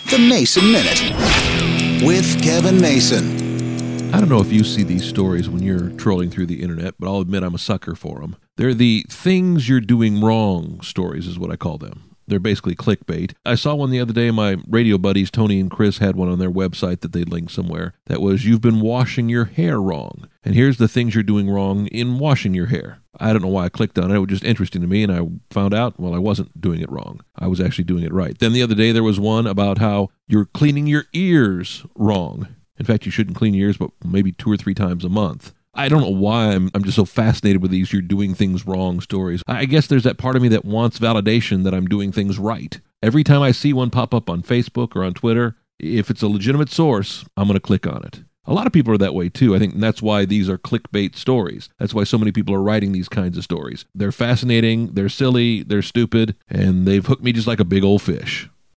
The Mason Minute with Kevin Mason. I don't know if you see these stories when you're trolling through the internet, but I'll admit I'm a sucker for them. They're the things you're doing wrong stories is what I call them. They're basically clickbait. I saw one the other day. My radio buddies, Tony and Chris, had one on their website that they linked somewhere. That was, you've been washing your hair wrong. And here's the things you're doing wrong in washing your hair. I don't know why I clicked on it. It was just interesting to me, and I found out, well, I wasn't doing it wrong. I was actually doing it right. Then the other day, there was one about how you're cleaning your ears wrong. In fact, you shouldn't clean your ears, but maybe 2 or 3 times a month. I don't know why I'm just so fascinated with these you're doing things wrong stories. I guess there's that part of me that wants validation that I'm doing things right. Every time I see one pop up on Facebook or on Twitter, if it's a legitimate source, I'm going to click on it. A lot of people are that way too. I think that's why these are clickbait stories. That's why so many people are writing these kinds of stories. They're fascinating, they're silly, they're stupid, and they've hooked me just like a big old fish.